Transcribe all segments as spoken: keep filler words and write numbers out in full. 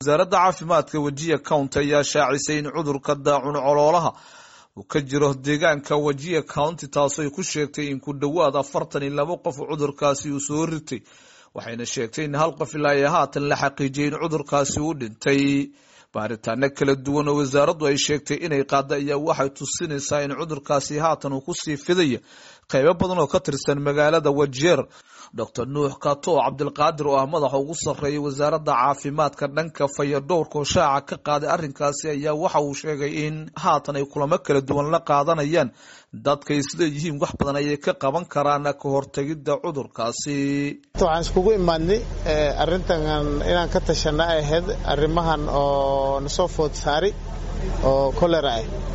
wasaaradda caafimaadka Wajir County ayaa shaacisay in cudurka daacun caloolaha uu ka jiro deegaanka Wajir County taasoo ay ku sheegtay in ku dhawaad afartan iyo laba qof cudurkaasi uu soo ritay waxayna sheegtay in hal qof ilaa iyo haatan la xaqiijiyay in cudurkaasi uu dhintay baaritaano kala duwan oo wasaaraddu ay sheegtay inay qaada ayaa waxay tusinaysaa in cudurkaasi haatan uu ku sii fidayo qaybo badan oo ka tirsan magaalada Wajir Doctor Nuux Kato Cabdilqaadir oo ah madaxa ugu sarreeya wasaaradda caafimaadka dhanka fayadhowrka oo shaaca ka qaaday arrinkaasi ayaa waxa uu sheegay in haatan ay kulamo kala duwan la qaadanayaan dadka isla yihiin wax badan ay ka qaban karaan ka hortagida cudurkaasi. Waxaan iskugu imaanay arrintan inaan ka tashano ahayd arrimahan oo nasoo food saari oo cholera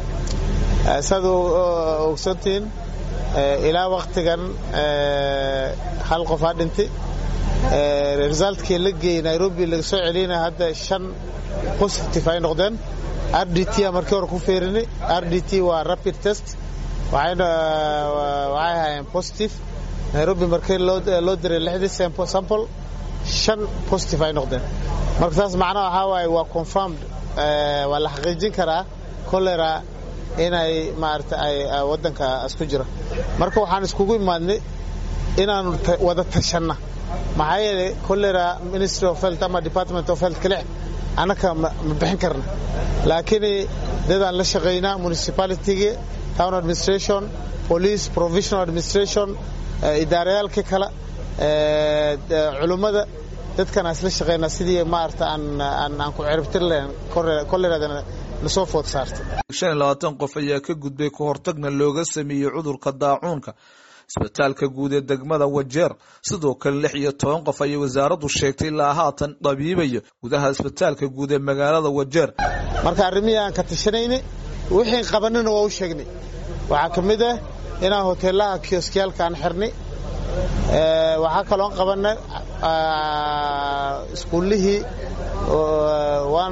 ah sidoo ogsoontiin ilaa waqtigan hal qof aa dhintay resultkii la geeyay Nairobi laga soo celinay hadda shan positive ay noqdeen R D T markii hore ku feerinay R D T waa rapid test waxayna waxay positive Nairobi markii loo loo diray lixdan sample shan positive ay noqdeen marka taas macnaheedu waxa waaye waa confirmed waa la xaqiijin karaa cholera inay maarta ay wadanka isku jira marka waxaan iskugu imaadnay inaan wada tashana maxay yeelay cholera Ministry of Health ama Department of Health kale anaka ma bixin karna laakiin dadaan la shaqeynaa municipality town administration police provincial administration idaarayaalka kala culimada dadkan asla shaqeynaa sidii maarta aan aan ku ciribtir leen cholera nasoo food saartay shan iyo labaatan qof ayaa ka gudbay ka hortagna looga sameeyay cudurka daacuunka isbitaalka guud ee degmada Wajir sidoo kale lix iyo toban qof ay wasaaraddu sheegtay ilaa haatan dabiibayo gudaha isbitaalka guud ee magaalada Wajir marka arrimahan ka tashanayna wixii qabanana waa u sheegnay waxa kamid ah inaan hoteelaha kioskiyalka aan xirnay ee waxa kale oo qabanay iskuulihii waan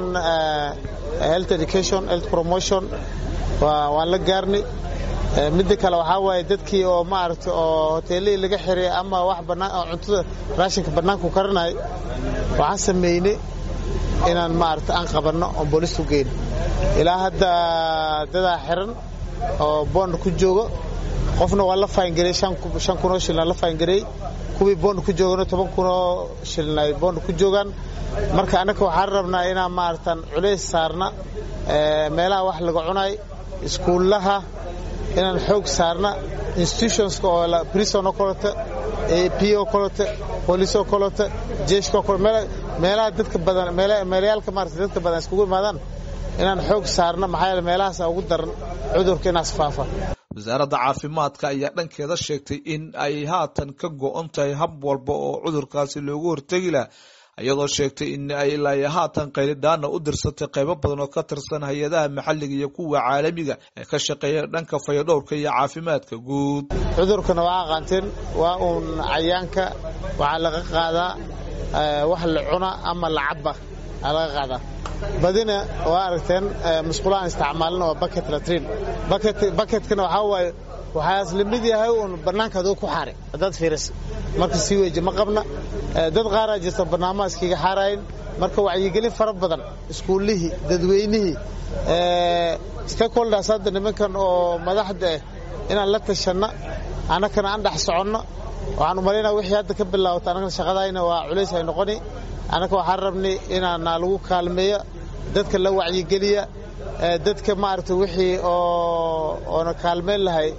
health education health promotion waan la gaarnay mid kale waxa waaye dadkii oo maaragtay oo hoteelada laga xiray ama wax banaan cuntada raashinka banaanka karinay waxaan sameeynay inaan maaragtay aan qabanno oo booliis u geeyno ilaa hadda dada xiran oo bond ku joogo qofna waa la fine garay shan kun oo shilin la fine garay kuwii bond ku joogana toban kun oo shilin ay bond ku joogan marka anaka waxaan rabnaa inaan maartan culeys saarna meelaha wax laga cunay iskuulaha inaan xoog saarna institutions oo la prison oo kale A P O kale police oo kale jeesh oo kale meelaha dadka badan meelaha maartan dadka badan iskugu imaadaan inaan xoog saarna maxay meelahaas ugu daran cudurka inaas faafa wasaaradda caafimaadka ayaa dhankeeda sheegtay in ay haatan ka go'an tahay hab walba oo cudurkaasi loogu hortagi lahaa ayadoo sheegtay in ay ilaa haatan qayladaan u dirsatay qaybo badan oo ka tirsan hay'adaha maxalliga iyo kuwa caalamiga ee ka shaqeeya dhanka fayadhowrka iyo caafimaadka guud cudurkana waa qaanteen waa uun cayaanka waxa laga qaadaa wax la cuna ama la cabba laga qaadaa badina waa aragteen musqulaan isticmaalna waa bucket latrine bucket bucketkana waxa waaye waxa islamid yahay oo banaanka ku xaray dad fiiris marka si weeji ma qabna dad qaar ah jirta barnaamijkiga xarayn marka wacyi gelin fara badan iskuulihii dadweynihi ee stakeholders hadda nimankan oo madaxda inaan la tashana anakana aan dhax socono waxaan u maleynaa wixii hadda ka bilaawta anaga shaqadayna waa culeys ay noqoni anaka waxaan rabnay inaan lagu kaalmeeyo dadka la wacyi geliya dadka maartay wixii oo oo kaalmeen lahay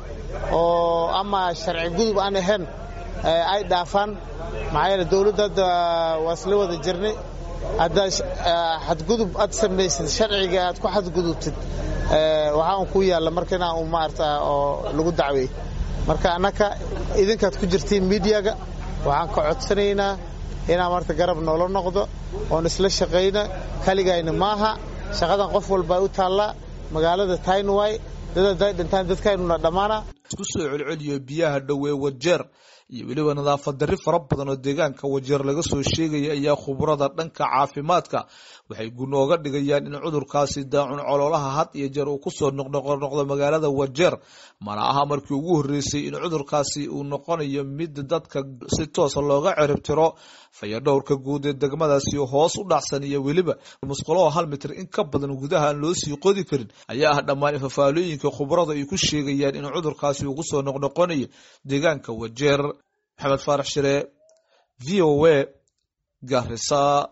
oo ama sharci gudub aan ahayn ay dhaafaan maxay dawladda wasla wada jirnay hadda xad gudub ad sameeysid sharciga aad ku xad gudubtid waxaan ku yaala markana uu maarta oo lagu dacweey marka anaka idinkaad ku jirtiin media-ga waxaan ka codsanaynaa inaan marta garab noolo noqdo oo isla shaqeeyna kaligayna maaha shaqadan qof walba u taala magaalada Tainway dad dad dhintaan dadkayna dhamaana isku soo celceliyo biyaha dhawe Wajir iyo weliba nadaafad darri fara badan oo deegaanka Wajeer laga soo sheegaya ayaa khubarada dhanka caafimaadka waxay gunooga dhigayaan in cudurkaasi daacun caloolaha had iyo jeer uu ku soo noqnoqdo magaalada Wajeer mana aha markii ugu horeysay in cudurkaasi uu noqonayo mid dadka si toos ah looga ciribtiro fayadhowrka guud ee degmadaasi hoos u dhacsan iyo weliba musqulo hal mitir in ka badan gudaha aan loo sii qodi karin ayaa ah dhammaan fafaalooyinka khubarada ay ku sheegayaan in cudurkaasi uu ku soo noqnoqonayo deegaanka Wajeer. Maxamed Faarax Shire, V O A, Garissa.